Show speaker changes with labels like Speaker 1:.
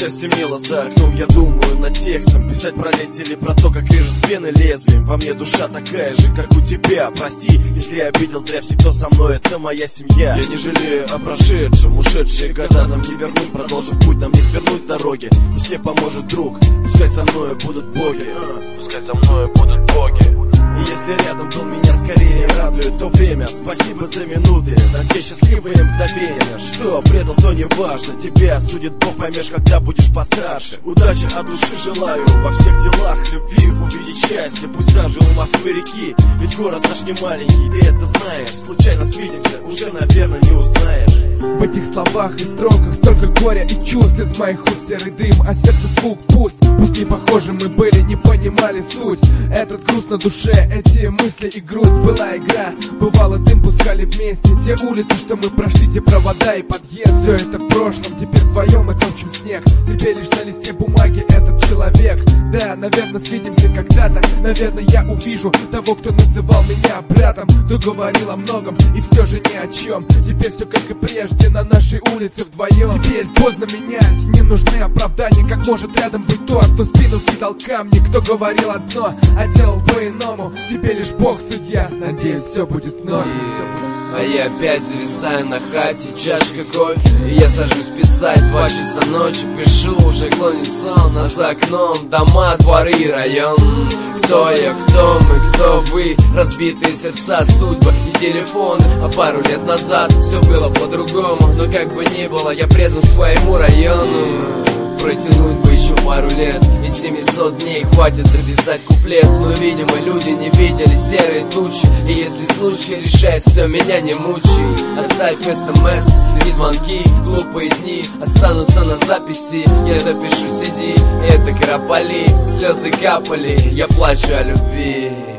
Speaker 1: Уже стемнело за окном, я думаю над текстом. Писать про лесть или про то, как режут вены лезвием. Во мне душа такая же, как у тебя. Прости, если я обидел зря всех, кто со мной, это моя семья. Я не жалею о прошедшем, ушедшие года нам не вернуть. Продолжив путь, нам не свернуть с дороги. Пусть мне поможет друг, пускай со мною будут боги. Пускай со мною будут боги. И если рядом был, меня скорее радует то время. Спасибо за минуты, на те счастливые мгновения. Что предал, то не важно. Тебя судит Бог, поймешь, когда будешь постарше. Удачи от души желаю во всех делах, любви, увидеть счастье. Пусть даже у Москвы реки, ведь город наш не маленький. Ты это знаешь, случайно свидимся, уже, наверное, не узнаешь.
Speaker 2: В этих словах и строках столько горя и чувств. Из моих уст серый дым, а сердце звук пуст. Пусть не похожи мы были, не понимали суть. Этот груз на душе, эти мысли и грусть. Была игра, бывало дым пускали вместе. Те улицы, что мы прошли, те провода и подъезд. Все это в прошлом, теперь вдвоем мы топчем снег. Теперь лишь на листе бумаги этот человек. Да, наверное, свидимся когда-то. Наверное, я увижу того, кто называл меня братом. Кто говорил о многом и все же ни о чем. Теперь все как и прежде, на нашей улице вдвоем. Теперь поздно менять, не нужны оправдания. Как может рядом быть тот, кто спину кидал камни. Кто говорил одно, а делал по-иному. Теперь лишь Бог судья, надеюсь, все будет вновь.
Speaker 3: А я опять зависаю на хате, чашка кофе, и я сажусь писать. 2 часа ночи, пишу, уже клонит сон, а за окном дома, дворы и район. Кто я, кто мы, кто вы, разбитые сердца, судьбы и телефоны. А пару лет назад все было по-другому, но как бы ни было, я предан своему району. Протянуть бы еще пару лет, и 700 дней хватит записать куплет. Но, видимо, люди не видели серые тучи, и если случай решает все, меня не мучай. Оставь смс и звонки, глупые дни останутся на записи. Я запишу CD, и это кропали, слезы капали, я плачу о любви.